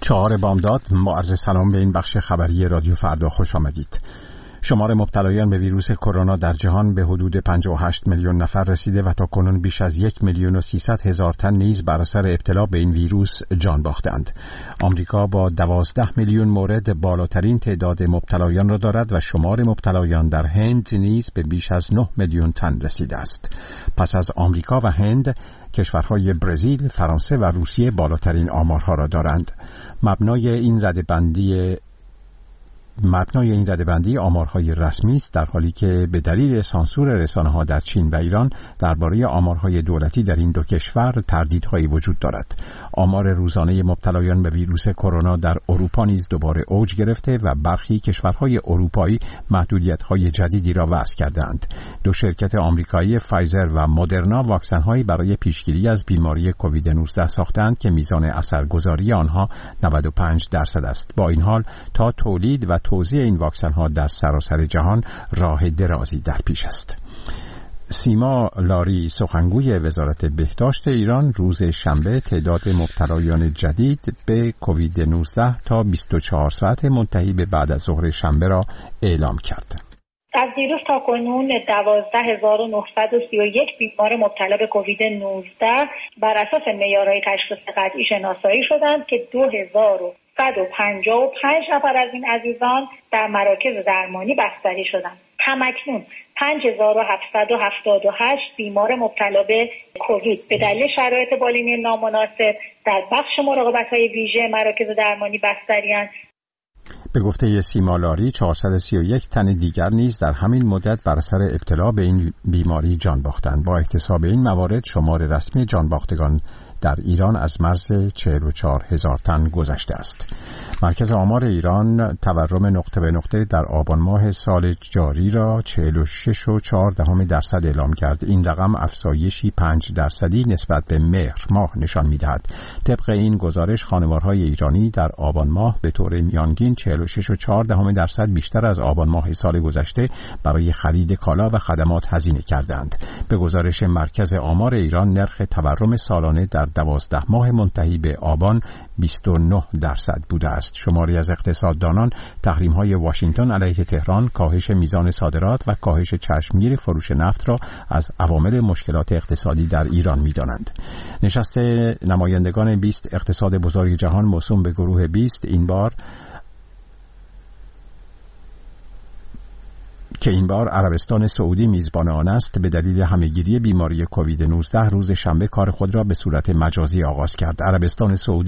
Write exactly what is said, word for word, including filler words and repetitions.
چهار بامداد. ما عرض سلام به این بخش خبری رادیو فردا خوش آمدید. شمار مبتلایان به ویروس کرونا در جهان به حدود پنجاه و هشت میلیون نفر رسیده و تا کنون بیش از یک میلیون و سیصد هزار تن نیز بر اثر ابتلا به این ویروس جان باختند. آمریکا با دوازده میلیون مورد بالاترین تعداد مبتلایان را دارد و شمار مبتلایان در هند نیز به بیش از نه میلیون تن رسیده است. پس از آمریکا و هند، کشورهای برزیل، فرانسه و روسیه بالاترین آمارها را دارند. مبنای این رده‌بندی مبنای این رده‌بندی آمارهای رسمی است، در حالی که به دلیل سانسور رسانه‌ها در چین و ایران درباره آمارهای دولتی در این دو کشور تردیدهایی وجود دارد. آمار روزانه مبتلایان به ویروس کرونا در اروپا نیز دوباره اوج گرفته و برخی کشورهای اروپایی محدودیت‌های جدیدی را وضع کردند. دو شرکت آمریکایی فایزر و مدرنا واکسن‌هایی برای پیشگیری از بیماری کووید نوزده ساختند که میزان اثرگذاری آنها نود و پنج درصد است. با این حال تا تولید و توزیع این واکسن ها در سراسر جهان راه درازی در پیش است. سیما لاری، سخنگوی وزارت بهداشت ایران، روز شنبه تعداد مبتلایان جدید به کووید نوزده تا بیست و چهار ساعت منتهی به بعد از ظهر شنبه را اعلام کرد. از دیروز تا کنون دوازده هزار و نهصد و سی و یک بیمار مبتلا به کووید نوزده بر اساس معیارهای تشخیص قطعی شناسایی شدند که دو هزار و صد و پنجاه و پنج نفر از این عزیزان در مراکز درمانی بستری شدند. همکنون پنج هزار و هفتصد و هفتاد و هشت بیمار مبتلا به کووید به دلیل شرایط بالینی نامناسب در بخش مراقبت‌های ویژه مراکز درمانی بستری‌اند. به گفته سیما لاری، چهارصد و سی و یک تن دیگر نیز در همین مدت بر اثر ابتلا به این بیماری جان باختند. با احتساب این موارد، شمار رسمی جان باختگان در ایران از مرز چهل و چهار هزار تن گذشته است. مرکز آمار ایران تورم نقطه به نقطه در آبان ماه سال جاری را چهل و شش و چهار دهم درصد اعلام کرد. این رقم افزایشی پنج درصدی نسبت به مهر ماه نشان می‌دهد. طبق این گزارش، خانوارهای ایرانی در آبان ماه به طور میانگین چهل و شش و چهار دهم درصد بیشتر از آبان ماه سال گذشته برای خرید کالا و خدمات هزینه کردند. به گزارش مرکز آمار ایران، نرخ تورم سالانه در دوازده ماه منتهی به آبان بیست و نه درصد بوده است. شماری از اقتصاددانان تحریم‌های واشنگتن علیه تهران، کاهش میزان صادرات و کاهش چشمگیر فروش نفت را از عوامل مشکلات اقتصادی در ایران می‌دانند. نشست نمایندگان بیست اقتصاد بزرگ جهان موسوم به گروه بیست این بار که این بار عربستان سعودی میزبان آن است، به دلیل همهگیری بیماری کووید نوزده روز شنبه کار خود را به صورت مجازی آغاز کرد. عربستان سعودی